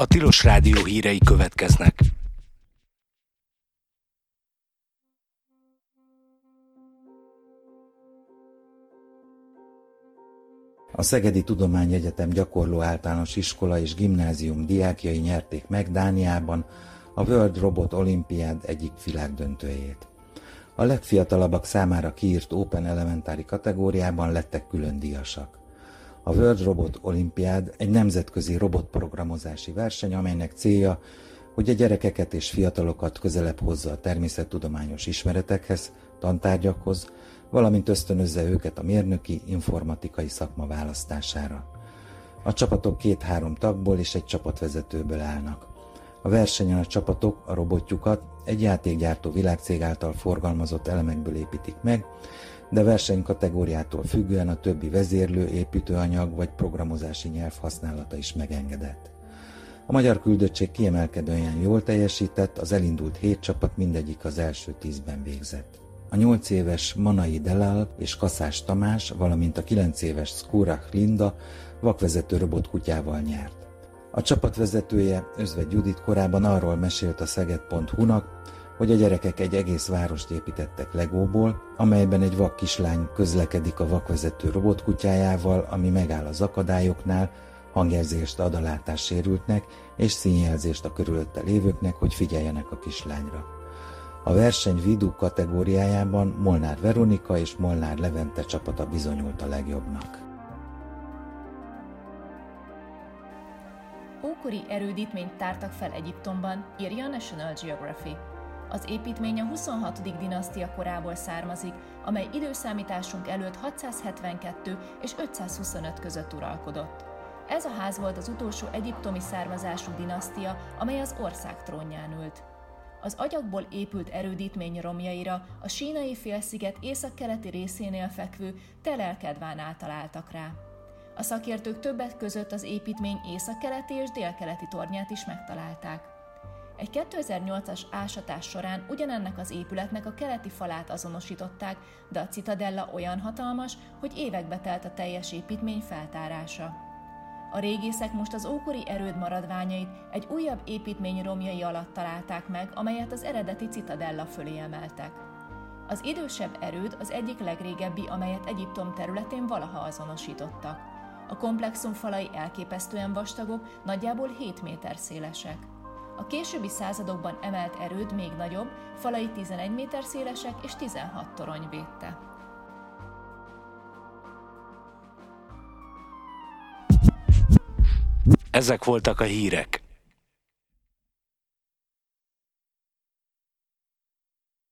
A Tilos Rádió hírei következnek. A Szegedi Tudományegyetem Gyakorló Általános Iskola és Gimnázium diákjai nyerték meg Dániában a World Robot Olympiad egyik világdöntőjét. A legfiatalabbak számára kiírt Open Elementary kategóriában lettek külön díjasak. A World Robot Olympiad egy nemzetközi robotprogramozási verseny, amelynek célja, hogy a gyerekeket és fiatalokat közelebb hozza a természettudományos ismeretekhez, tantárgyakhoz, valamint ösztönözze őket a mérnöki, informatikai szakma választására. A csapatok 2-3 tagból és egy csapatvezetőből állnak. A versenyen a csapatok a robotjukat egy játékgyártó világcég által forgalmazott elemekből építik meg, de versenykategóriától függően a többi vezérlő, építőanyag vagy programozási nyelv használata is megengedett. A magyar küldöttség kiemelkedően jól teljesített, az elindult 7 csapat mindegyik az első 10-ben végzett. A 8 éves Manai Delal és Kaszás Tamás, valamint a 9 éves Szkórach Linda vakvezető robotkutyával nyert. A csapatvezetője, Özvegy Judit korábban arról mesélt a Szeged.hu-nak, hogy a gyerekek egy egész várost építettek legóból, amelyben egy vak kislány közlekedik a vakvezető robotkutyájával, ami megáll az akadályoknál, hangjelzést ad a látássérültnek és színjelzést a körülötte lévőknek, hogy figyeljenek a kislányra. A verseny Vidu kategóriájában Molnár Veronika és Molnár Levente csapata bizonyult a legjobbnak. Ókori erődítményt tártak fel Egyiptomban, írja a National Geographic. Az építmény a 26. dinasztia korából származik, amely időszámításunk előtt 672 és 525 között uralkodott. Ez a ház volt az utolsó egyiptomi származású dinasztia, amely az ország trónján ült. Az agyagból épült erődítmény romjaira a Sínai félsziget északkeleti részénél fekvő Tel el-Kedvánál találtak rá. A szakértők többek között az építmény északkeleti és délkeleti tornyát is megtalálták. Egy 2008-as ásatás során ugyanennek az épületnek a keleti falát azonosították, de a citadella olyan hatalmas, hogy évekbe telt a teljes építmény feltárása. A régészek most az ókori erőd maradványait egy újabb építmény romjai alatt találták meg, amelyet az eredeti citadella fölé emeltek. Az idősebb erőd az egyik legrégebbi, amelyet Egyiptom területén valaha azonosítottak. A komplexum falai elképesztően vastagok, nagyjából 7 méter szélesek. A későbbi századokban emelt erőd még nagyobb, falai 11 méter szélesek és 16 torony védte. Ezek voltak a hírek.